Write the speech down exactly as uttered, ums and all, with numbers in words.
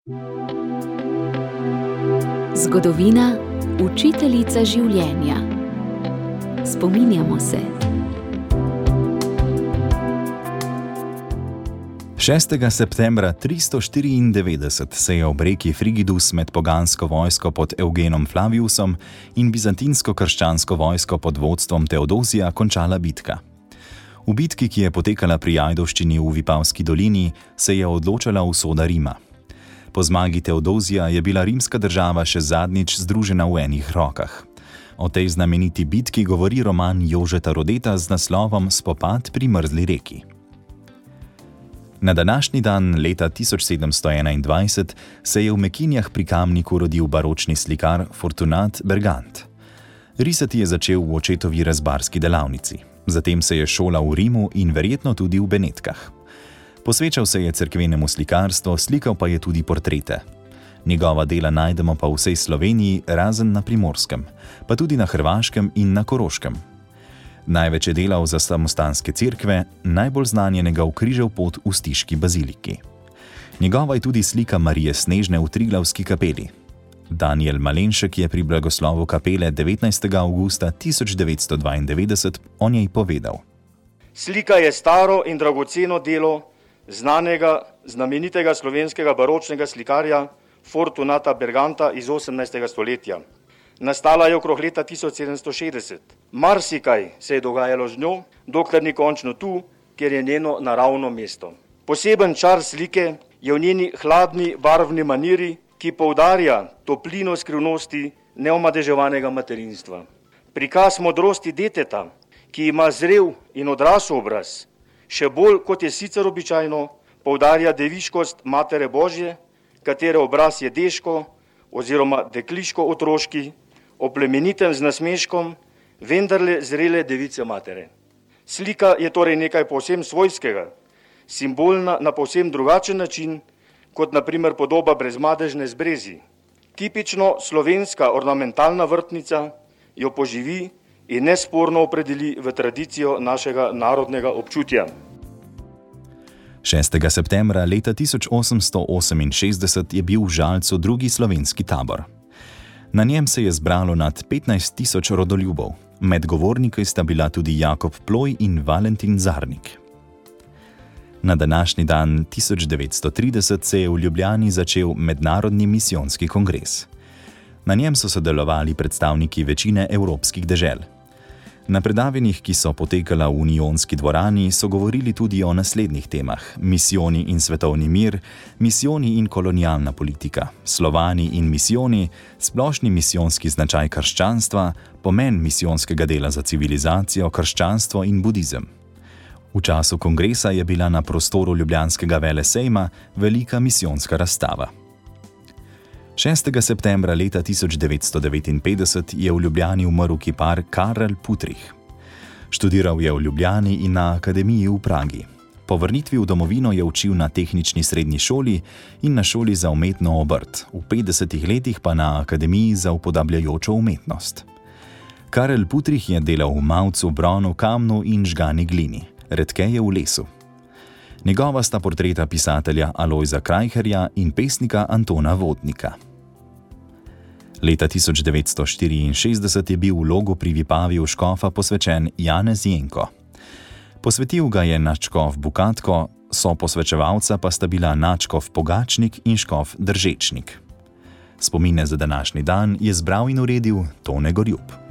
Zgodovina, učiteljica življenja. Spominjamo se. šestega septembra tristo štiriindevetdeset se je ob reki Frigidus med pogansko vojsko pod Evgenom Flaviusom in bizantinsko-krščansko vojsko pod vodstvom Teodozija končala bitka. V bitki, ki je potekala pri Ajdovščini v Vipavski dolini, se je odločala usoda Rima. Po zmagi Teodozija je bila rimska država še zadnjič združena v enih rokah. O tej znameniti bitki govori roman Jožeta Rodeta z naslovom Spopad pri mrzli reki. Na današnji dan leta tisoč sedemsto enaindvajset se je v Mekinjah pri Kamniku rodil baročni slikar Fortunat Bergant. Risati je začel v očetovi rezbarski delavnici. Zatem se je šolal v Rimu in verjetno tudi v Benetkah. Posvečal se je cerkvenemu slikarstvu, slikal pa je tudi portrete. Njegova dela najdemo pa v vsej Sloveniji, razen na Primorskem, pa tudi na Hrvaškem in na Koroškem. Največ je delal za samostanske cerkve, najbolj znan je njegov križev pot v Stiški baziliki. Njegova je tudi slika Marije Snežne v Triglavski kapeli. Danijel Malenšek je pri blagoslovu kapele devetnajstega avgusta tisoč devetsto dvaindevetdeset o njej povedal. Slika je staro in dragoceno delo znanega, znamenitega slovenskega baročnega slikarja Fortunata Berganta iz osemnajstega stoletja. Nastala je okrog leta tisoč sedemsto šestdeset. Marsikaj se je dogajalo z njo, dokler ni končno tu, kjer je njeno naravno mesto. Poseben čar slike je v njeni hladni, barvni maniri, ki poudarja toplino skrivnosti neomadeževanega materinstva. Prikaz modrosti deteta, ki ima zrel in odrasel obraz, še bolj kot je sicer običajno, poudarja deviškost Matere Božje, katere obraz je deško oziroma dekliško otroški, oplemenitem z nasmeškom, vendarle zrele device matere. Slika je torej nekaj povsem svojskega, simbolna na povsem drugačen način, kot na primer podoba brezmadežne z brezi. Tipično slovenska ornamentalna vrtnica jo poživi in nesporno opredeli v tradicijo našega narodnega občutja. šestega septembra leta tisoč osemsto oseminšestdeset je bil v Žalcu drugi slovenski tabor. Na njem se je zbralo nad petnajst tisoč rodoljubov. Med govorniki sta bila tudi Jakob Ploj in Valentin Zarnik. Na današnji dan tisoč devetsto trideset se je v Ljubljani začel Mednarodni misijonski kongres. Na njem so sodelovali predstavniki večine evropskih dežel. Na predavanjih, ki so potekala v Unionski dvorani, so govorili tudi o naslednjih temah: misijoni in svetovni mir, misijoni in kolonialna politika, Slovani in misijoni, splošni misijonski značaj krščanstva, pomen misijonskega dela za civilizacijo, krščanstvo in budizem. V času kongresa je bila na prostoru ljubljanskega velesejma velika misijonska razstava. šestega septembra leta tisoč devetsto devetinpetdeset je v Ljubljani umrl kipar Karel Putrih. Študiral je v Ljubljani in na akademiji v Pragi. Po vrnitvi v domovino je učil na tehnični srednji šoli in na šoli za umetno obrt, v petdesetih letih pa na akademiji za upodabljajočo umetnost. Karel Putrih je delal v mavcu, bronu, kamnu in žgani glini, redkeje v lesu. Njegova sta portreta pisatelja Alojza Krajherja in pesnika Antona Vodnika. Leta tisoč devetsto štiriinšestdeset je bil v Logu pri Vipaviju škofa posvečen Janez Jenko. Posvetil ga je nadškof Bukatko, soposvečevalca pa sta bila nadškof Pogačnik in škof Držečnik. Spomine za današnji dan je zbral in uredil Tone Gorjup.